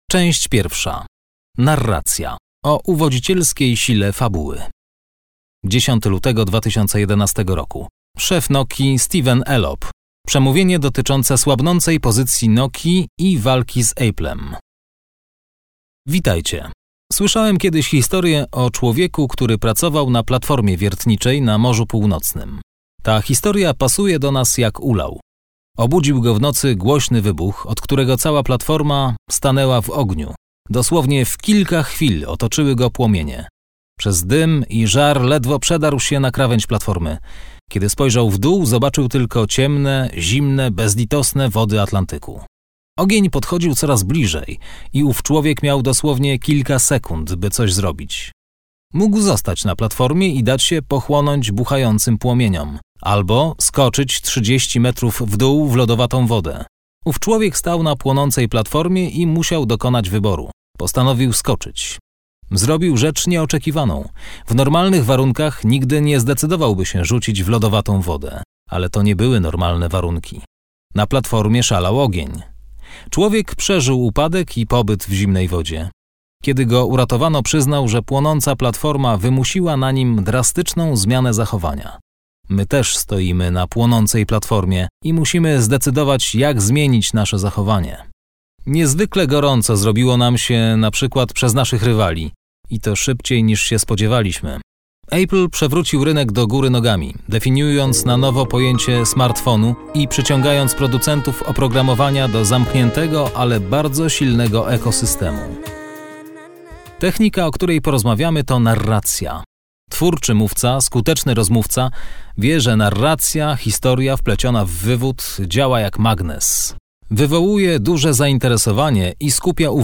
Część pierwsza. Narracja. O uwodzicielskiej sile fabuły. 10 lutego 2011 roku. Szef Nokii Steven Elop. Przemówienie dotyczące słabnącej pozycji Nokii i walki z Apple'em. Witajcie. Słyszałem kiedyś historię o człowieku, który pracował na platformie wiertniczej na Morzu Północnym. Ta historia pasuje do nas jak ulał. Obudził go w nocy głośny wybuch, od którego cała platforma stanęła w ogniu. Dosłownie w kilka chwil otoczyły go płomienie. Przez dym i żar ledwo przedarł się na krawędź platformy. Kiedy spojrzał w dół, zobaczył tylko ciemne, zimne, bezlitosne wody Atlantyku. Ogień podchodził coraz bliżej i ów człowiek miał dosłownie kilka sekund, by coś zrobić. Mógł zostać na platformie i dać się pochłonąć buchającym płomieniom, albo skoczyć 30 metrów w dół w lodowatą wodę. Ów człowiek stał na płonącej platformie i musiał dokonać wyboru. Postanowił skoczyć. Zrobił rzecz nieoczekiwaną. W normalnych warunkach nigdy nie zdecydowałby się rzucić w lodowatą wodę, ale to nie były normalne warunki. Na platformie szalał ogień. Człowiek przeżył upadek i pobyt w zimnej wodzie. Kiedy go uratowano, przyznał, że płonąca platforma wymusiła na nim drastyczną zmianę zachowania. My też stoimy na płonącej platformie i musimy zdecydować, jak zmienić nasze zachowanie. Niezwykle gorąco zrobiło nam się na przykład przez naszych rywali i to szybciej niż się spodziewaliśmy. Apple przewrócił rynek do góry nogami, definiując na nowo pojęcie smartfonu i przyciągając producentów oprogramowania do zamkniętego, ale bardzo silnego ekosystemu. Technika, o której porozmawiamy, to narracja. Twórczy mówca, skuteczny rozmówca wie, że narracja, historia wpleciona w wywód działa jak magnes. Wywołuje duże zainteresowanie i skupia uwagę